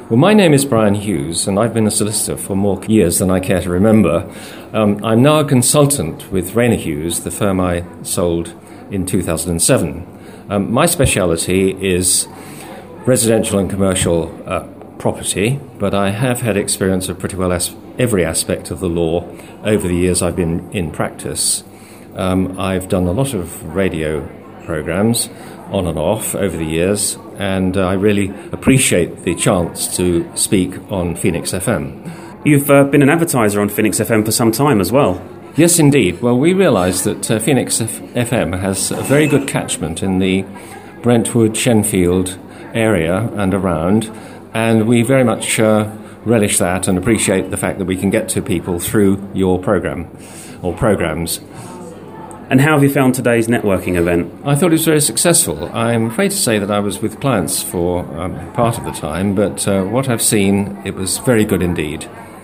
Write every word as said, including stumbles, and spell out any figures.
Well, my name is Brian Hughes, and I've been a solicitor for more years than I care to remember. Um, I'm now a consultant with Rayner Hughes, the firm I sold in two thousand seven. Um, my speciality is residential and commercial uh, property, but I have had experience of pretty well as- every aspect of the law over the years I've been in practice. Um, I've done a lot of radio programs on and off over the years, and uh, I really appreciate the chance to speak on Phoenix F M. You've uh, been an advertiser on Phoenix F M for some time as well. Yes, indeed. Well, we realise that uh, Phoenix F M has a very good catchment in the Brentwood, Shenfield area and around, and we very much uh, relish that and appreciate the fact that we can get to people through your programme or programmes. And how have you found today's networking event? I thought it was very successful. I'm afraid to say that I was with clients for um, part of the time, but uh, what I've seen, it was very good indeed.